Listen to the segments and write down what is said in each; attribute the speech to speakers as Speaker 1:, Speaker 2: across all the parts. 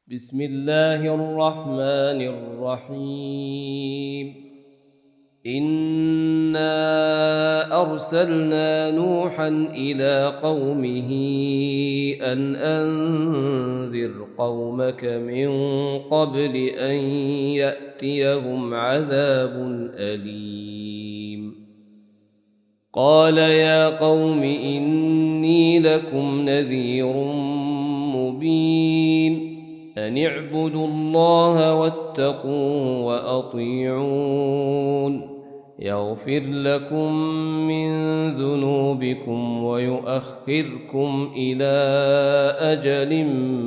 Speaker 1: بسم الله الرحمن الرحيم. إنا أرسلنا نوحا إلى قومه أن أنذر قومك من قبل أن يأتيهم عذاب أليم. قال يا قوم إني لكم نذير مبين، أن اعبدوا الله واتقوه وأطيعون، يغفر لكم من ذنوبكم ويؤخركم إلى أجل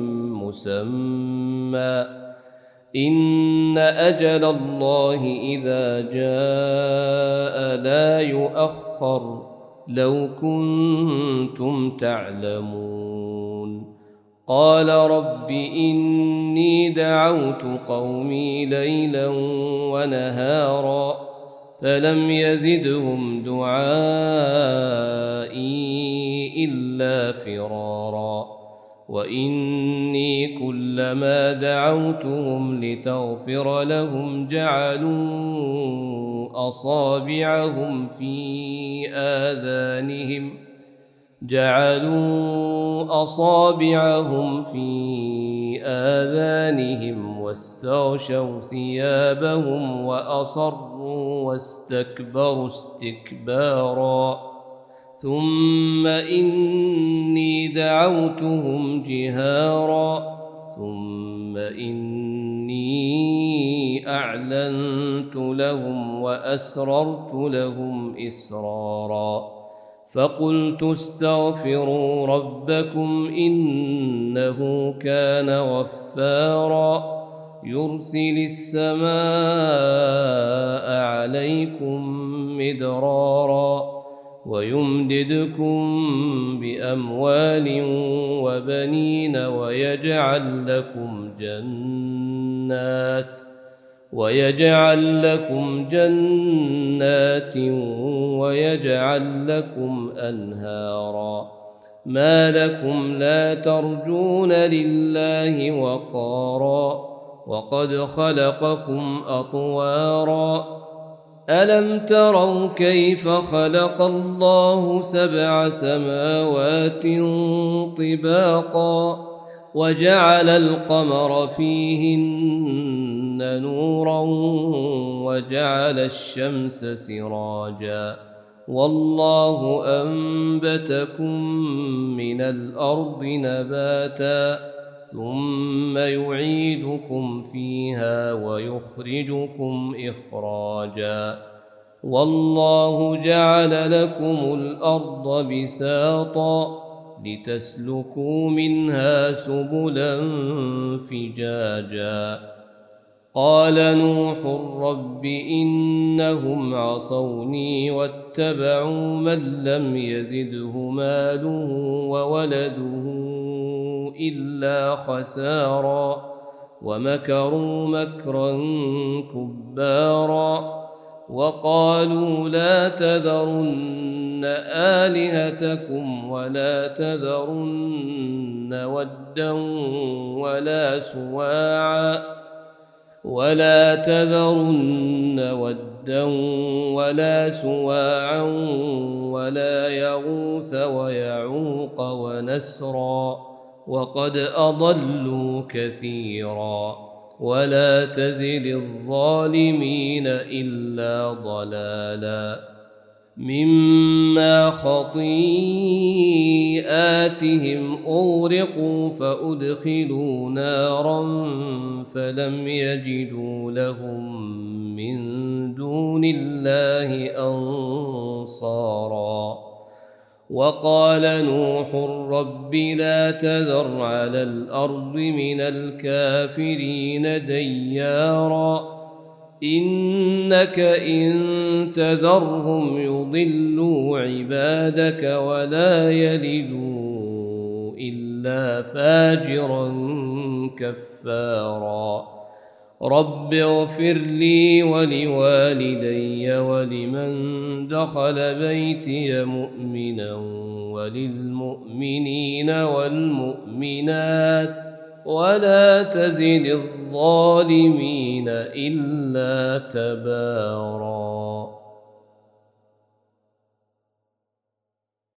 Speaker 1: مسمى، إن أجل الله إذا جاء لا يؤخر، لو كنتم تعلمون. قال رب إني دعوت قومي ليلا ونهارا فلم يزدهم دعائي إلا فرارا، وإني كلما دعوتهم لتغفر لهم جعلوا أصابعهم في آذانهم واستغشوا ثيابهم وأصروا واستكبروا استكبارا، ثم إني دعوتهم جهارا، ثم إني أعلنت لهم وأسررت لهم إسرارا، فقلت استغفروا ربكم إنه كان غفارا، يرسل السماء عليكم مدرارا ويمددكم بأموال وبنين ويجعل لكم جنات ويجعل لكم أنهارا، ما لكم لا ترجون لله وقارا وقد خلقكم أطوارا، ألم تروا كيف خلق الله 7 سماوات طباقا وجعل القمر فيهن نورا وجعل الشمس سراجا، والله أنبتكم من الأرض نباتا ثم يعيدكم فيها ويخرجكم إخراجا، والله جعل لكم الأرض بساطا لتسلكوا منها سبلا فجاجا. قال نوح رب إنهم عصوني واتبعوا من لم يزده ماله وولده إلا خسارا، ومكروا مكرا كبارا، وقالوا لا تذرن آلهتكم ولا تذرن ودا ولا سواعا ولا يغوث ويعوق ونسرا، وقد أضلوا كثيرا، ولا تزد الظالمين إلا ضلالا. مما خطيئاتهم أغرقوا فأدخلوا نارا فلم يجدوا لهم من دون الله أنصارا. وقال نوح رب لا تذر على الأرض من الكافرين ديارا، إنك إن تذرهم يضلوا عبادك ولا يلدوا إلا فاجرا كفارا. رب اغفر لي ولوالدي ولمن دخل بيتي مؤمنا وللمؤمنين والمؤمنات ولا تزد الظالمين إلا تباراً.